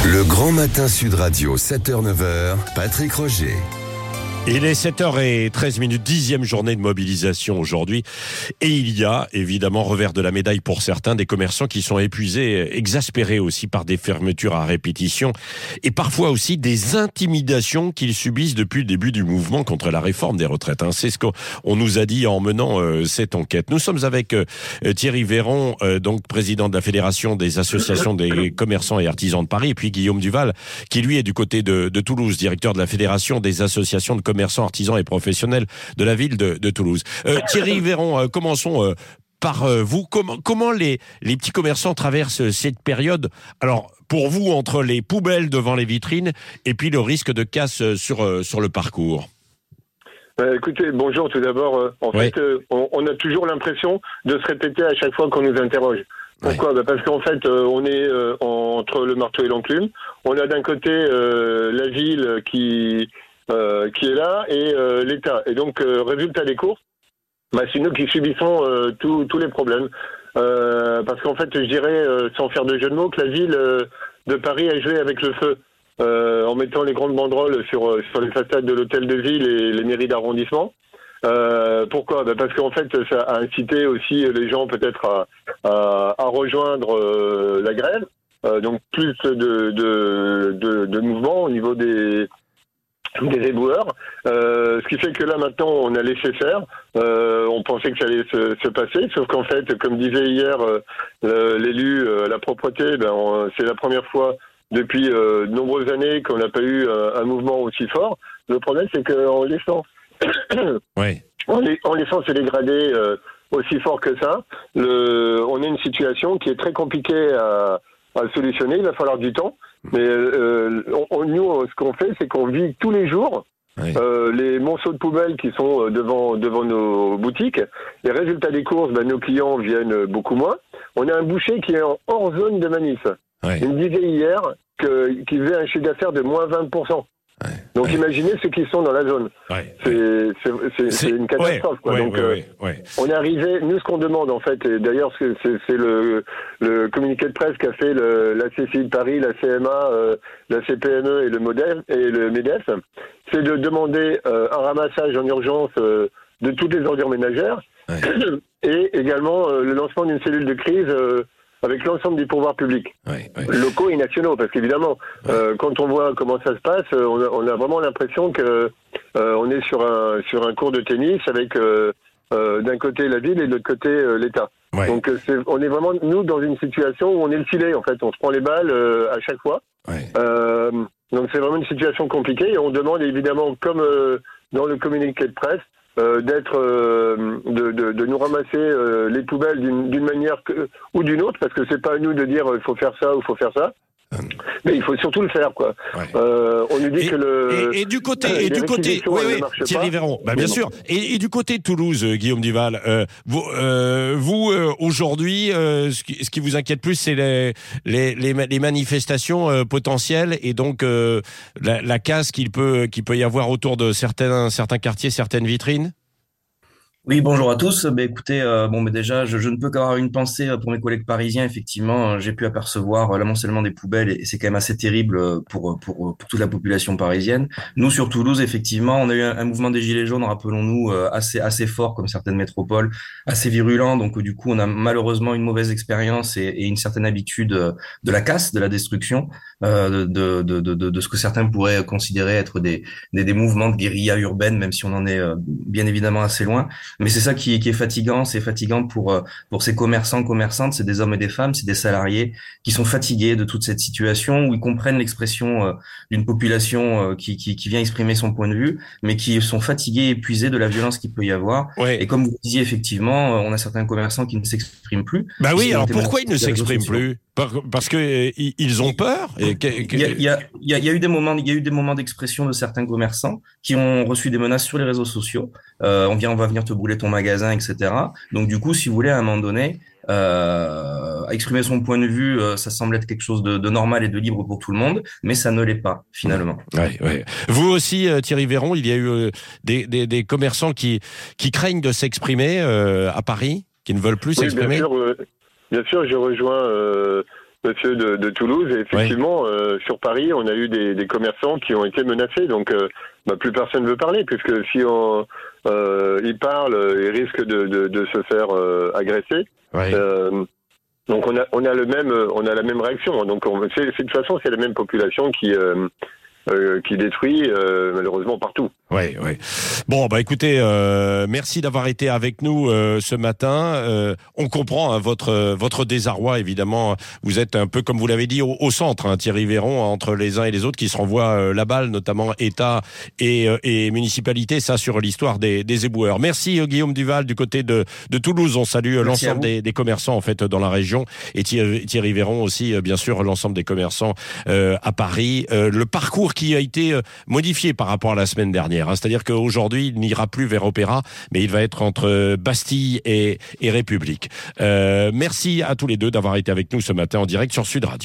Le Grand Matin Sud Radio, 7h-9h, Patrick Roger. Il est 7h13, 10e journée de mobilisation aujourd'hui. Et il y a, évidemment, revers de la médaille pour certains, des commerçants qui sont épuisés, exaspérés aussi par des fermetures à répétition et parfois aussi des intimidations qu'ils subissent depuis le début du mouvement contre la réforme des retraites. C'est ce qu'on nous a dit en menant cette enquête. Nous sommes avec Thierry Véron, donc président de la Fédération des associations des commerçants et artisans de Paris, et puis Guillaume Duval, qui lui est du côté de Toulouse, directeur de la Fédération des associations de commerçants, artisans et professionnels de la ville de Toulouse. Thierry Véron, commençons par vous. Comment les petits commerçants traversent cette période? Alors, pour vous, entre les poubelles devant les vitrines et puis le risque de casse sur le parcours. Écoutez, bonjour tout d'abord. En fait, on a toujours l'impression de se répéter à chaque fois qu'on nous interroge. Pourquoi ? Parce qu'en fait, on est entre le marteau et l'enclume. On a d'un côté la ville qui est là et l'État. Et donc, résultat des courses, c'est nous qui subissons tous les problèmes. Parce qu'en fait, je dirais, sans faire de jeu de mots, que la ville de Paris a joué avec le feu. En mettant les grandes banderoles sur les façades de l'hôtel de ville et les mairies d'arrondissement. Pourquoi ? Parce qu'en fait, ça a incité aussi les gens peut-être à rejoindre la grève. Donc plus de mouvements au niveau des éboueurs, ce qui fait que là maintenant on a laissé faire, on pensait que ça allait se passer, sauf qu'en fait, comme disait hier l'élu la propreté, c'est la première fois depuis de nombreuses années qu'on n'a pas eu un mouvement aussi fort. Le problème, c'est qu'en laissant en laissant se dégrader aussi fort que ça, on a une situation qui est très compliquée à solutionner. Il va falloir du temps. Mais nous, ce qu'on fait, c'est qu'on vit tous les jours les monceaux de poubelles qui sont devant nos boutiques. Les résultats des courses, nos clients viennent beaucoup moins. On a un boucher qui est hors zone de manif. Il me disait hier qu'il faisait un chiffre d'affaires de moins 20%. Donc imaginez ceux qui sont dans la zone. C'est une catastrophe. Donc on est arrivé, nous ce qu'on demande en fait, et d'ailleurs c'est le communiqué de presse qu'a fait la CCI de Paris, la CMA, la CPME et le MEDEF, c'est de demander un ramassage en urgence de toutes les ordures ménagères et également le lancement d'une cellule de crise avec l'ensemble des pouvoirs publics, locaux et nationaux, parce qu'évidemment, quand on voit comment ça se passe, on a vraiment l'impression que on est sur un court de tennis avec d'un côté la ville et de l'autre côté l'État. Donc on est vraiment nous dans une situation où on est le filet en fait, on se prend les balles à chaque fois. Donc c'est vraiment une situation compliquée et on demande évidemment, comme dans le communiqué de presse, de nous ramasser les poubelles d'une manière ou d'une autre, parce que c'est pas à nous de dire il faut faire ça ou il faut faire ça. Mais il faut surtout le faire, quoi. On nous dit que du côté, Thierry Véron, bien sûr. Et du côté de Toulouse, Guillaume Duval, vous aujourd'hui, ce qui vous inquiète plus, c'est les manifestations potentielles et donc la casse qu'il peut y avoir autour de certains quartiers, certaines vitrines. Oui, bonjour à tous. Écoutez, déjà, je ne peux qu'avoir une pensée pour mes collègues parisiens. Effectivement, j'ai pu apercevoir l'amoncellement des poubelles et c'est quand même assez terrible pour toute la population parisienne. Nous, sur Toulouse, effectivement, on a eu un mouvement des Gilets jaunes, rappelons-nous, assez fort, comme certaines métropoles, assez virulent. Donc, du coup, on a malheureusement une mauvaise expérience et une certaine habitude de la casse, de la destruction, de ce que certains pourraient considérer être des mouvements de guérilla urbaine, même si on en est bien évidemment assez loin. Mais c'est ça qui est fatigant. C'est fatigant pour ces commerçants, commerçantes. C'est des hommes et des femmes, c'est des salariés qui sont fatigués de toute cette situation où ils comprennent l'expression d'une population qui vient exprimer son point de vue, mais qui sont fatigués, épuisés de la violence qu'il peut y avoir. Et comme vous disiez, effectivement, on a certains commerçants qui ne s'expriment plus. Alors pourquoi ils ne s'expriment plus ? Parce que ils ont peur. Il y a eu des moments d'expression de certains commerçants qui ont reçu des menaces sur les réseaux sociaux. On va venir te brûler ton magasin, etc. Donc du coup, si vous voulez, à un moment donné, exprimer son point de vue, ça semble être quelque chose de normal et de libre pour tout le monde, mais ça ne l'est pas finalement. Vous aussi, Thierry Véron, il y a eu des commerçants qui craignent de s'exprimer à Paris, qui ne veulent plus s'exprimer. Bien sûr, je rejoins monsieur de Toulouse, et effectivement, sur Paris, on a eu des commerçants qui ont été menacés. Donc, plus personne ne veut parler, puisque si ils parlent, ils risquent de se faire agresser. Ouais. Donc, on a la même réaction. Donc, de toute façon, c'est la même population qui détruit malheureusement partout. Ouais. Bon, écoutez, merci d'avoir été avec nous ce matin. On comprend votre désarroi, évidemment. Vous êtes un peu, comme vous l'avez dit, au centre, Thierry Véron, entre les uns et les autres qui se renvoient la balle, notamment État et municipalité, ça sur l'histoire des éboueurs. Merci Guillaume Duval du côté de Toulouse. On salue l'ensemble des commerçants en fait dans la région, et Thierry Véron aussi, bien sûr, l'ensemble des commerçants à Paris. Le parcours qui a été modifié par rapport à la semaine dernière. C'est-à-dire qu'aujourd'hui, il n'ira plus vers Opéra, mais il va être entre Bastille et République. Merci à tous les deux d'avoir été avec nous ce matin en direct sur Sud Radio.